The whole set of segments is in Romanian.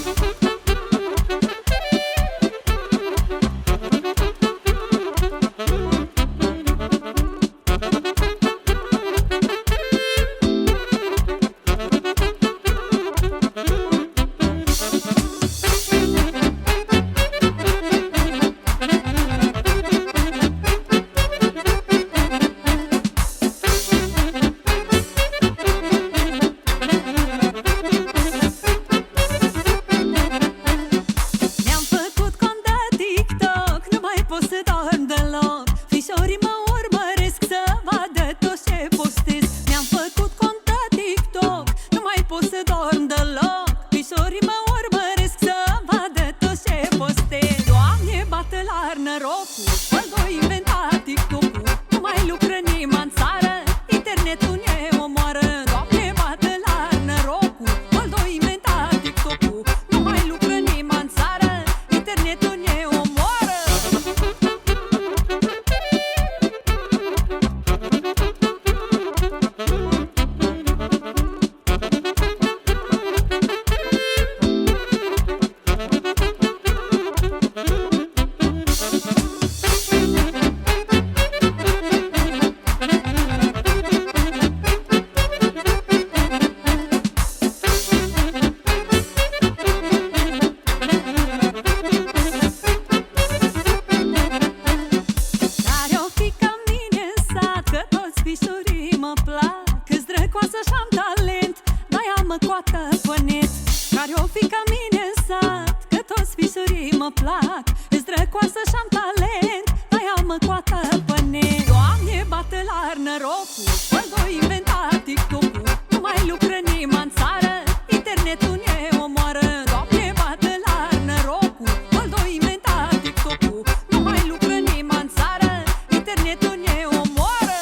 Care-o fi ca mine în sat, că toți fisurii mă plac. Îți drăcoasă și-am talent, de-aia mă coată pe net. Doamne, bată lar norocul, fă-l-o inventat TikTok-ul. Nu mai lucră nimeni în țară, internetul ne omoară. Doamne, bată lar norocul, fă-l-o inventat TikTok-ul. Nu mai lucră nimeni în țară, internetul ne omoară.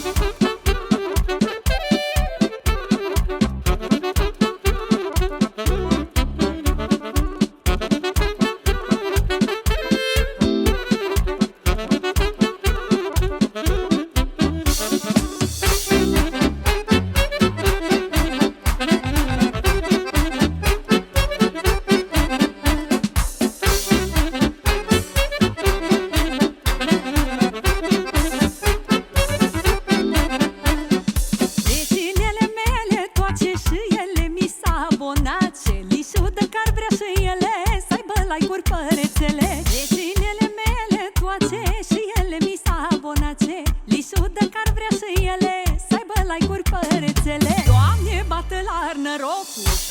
Like-uri pe rețele, vecinele mele toate și ele mi s-a abonate. Lișul de car vrea și ele să aibă like-uri pe rețele. Doamne, bată lar norocul.